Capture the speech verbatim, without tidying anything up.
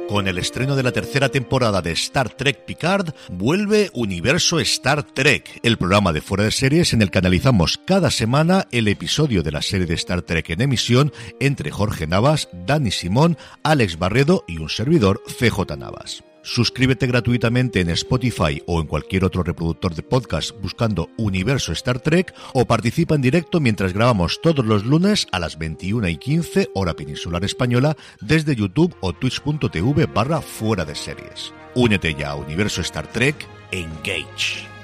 Con el estreno de la tercera temporada de Star Trek Picard, vuelve Universo Star Trek, el programa de Fuera de Series en el que analizamos cada semana el episodio de la serie de Star Trek en emisión entre Jorge Navas, Dani Simón, Alex Barredo y un servidor, C J Navas. Suscríbete gratuitamente en Spotify o en cualquier otro reproductor de podcast buscando Universo Star Trek o participa en directo mientras grabamos todos los lunes a las veintiuna y quince hora peninsular española desde YouTube o twitch.tv barra Fuera de Series. Únete ya a Universo Star Trek, Engage.